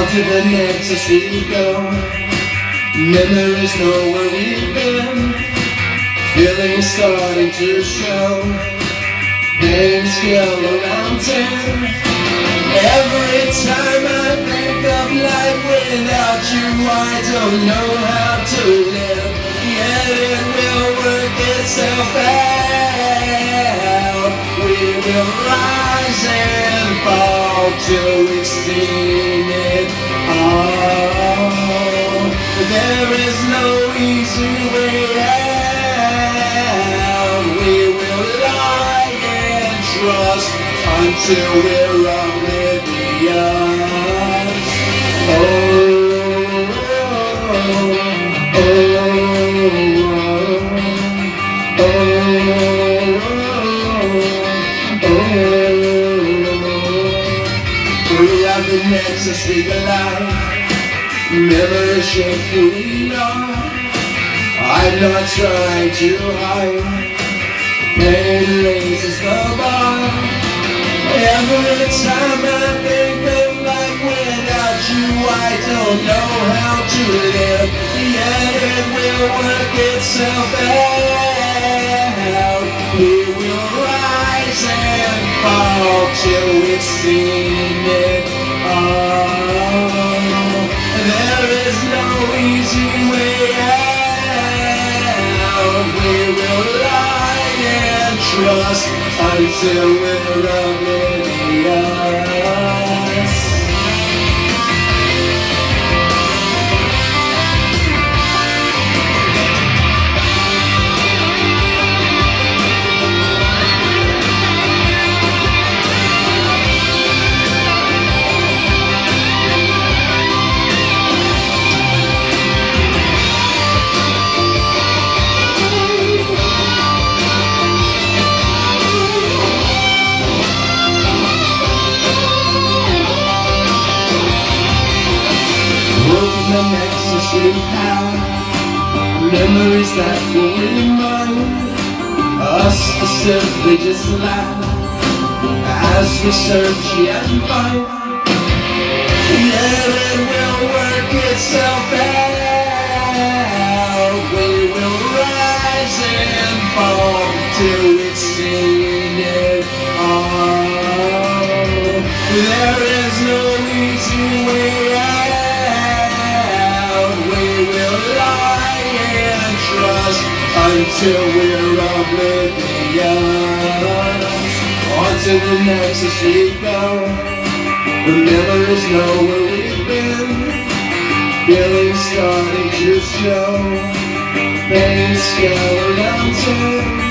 to the nexus we go. Memories know where we've been. Feelings starting to show. Pain scale around 10. Every time I think of life without you, I don't know how to live. Yet it will work itself out. We will rise and fall till we've seen it all. There is no easy way out. We will lie and trust until we're oblivious. Oh, oh, oh, oh, oh, oh. Throughout the nexus we collide. Memories shape who we are. I'm not trying to hide. Pain raises the bar. Every time I think of life without you, I don't know how to live. Yet it will work itself out. We will rise and fall till we've seen it all. There is no easy way out. We will lie and trust until we're oblivious. The nexus we have, memories that will remind us to simply just laugh as we search and find. Yet it will work itself out. We will rise and fall till we've seen it all. There is no easy way out. Until we're oblivious. On to the nexus we go. The memories know where we've been. Feelings starting to show. Pain scale around 10.